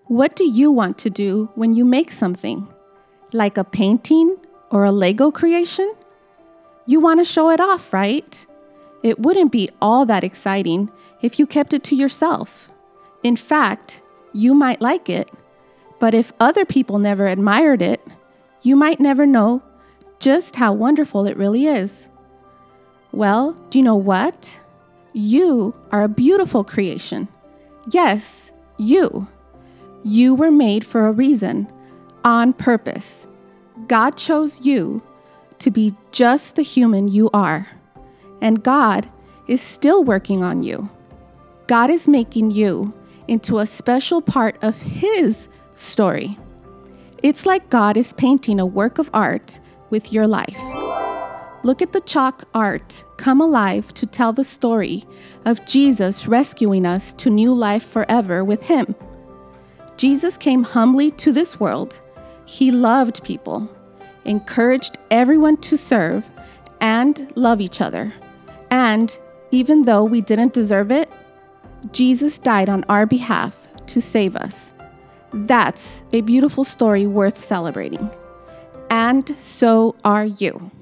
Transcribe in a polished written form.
What do you want to do when you make something? Like a painting or a Lego creation? You want to show it off, right? It wouldn't be all that exciting if you kept it to yourself. In fact, you might like it, but if other people never admired it, you might never know just how wonderful it really is. Well, do you know what? You are a beautiful creation. Yes, you. You were made for a reason, on purpose. God chose you to be just the human you are. And God is still working on you. God is making you into a special part of His story. It's like God is painting a work of art with your life. Look at the chalk art come alive to tell the story of Jesus rescuing us to new life forever with Him. Jesus came humbly to this world. He loved people, encouraged everyone to serve and love each other. And even though we didn't deserve it, Jesus died on our behalf to save us. That's a beautiful story worth celebrating. And so are you.